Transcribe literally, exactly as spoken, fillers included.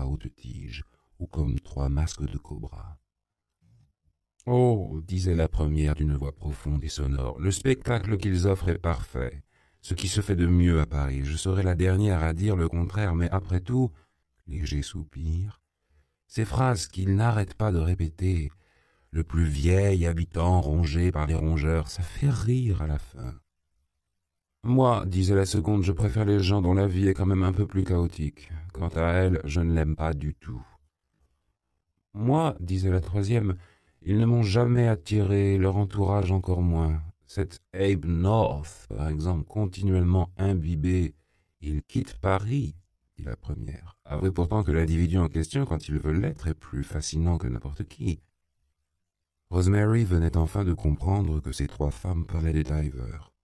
haute tige, ou comme trois masques de cobra. « Oh, disait la première d'une voix profonde et sonore, le spectacle qu'ils offrent est parfait. Ce qui se fait de mieux à Paris. Je serai la dernière à dire le contraire, mais après tout, léger soupir, ces phrases qu'ils n'arrêtent pas de répéter, le plus vieil habitant rongé par les rongeurs, ça fait rire à la fin. Moi, disait la seconde, je préfère les gens dont la vie est quand même un peu plus chaotique. Quant à elle, je ne l'aime pas du tout. Moi, disait la troisième, ils ne m'ont jamais attiré, leur entourage encore moins. Cet Abe North, par exemple, continuellement imbibé, il quitte Paris, dit la première. Avouez pourtant que l'individu en question, quand il veut l'être, est plus fascinant que n'importe qui. Rosemary venait enfin de comprendre que ces trois femmes parlaient des divers.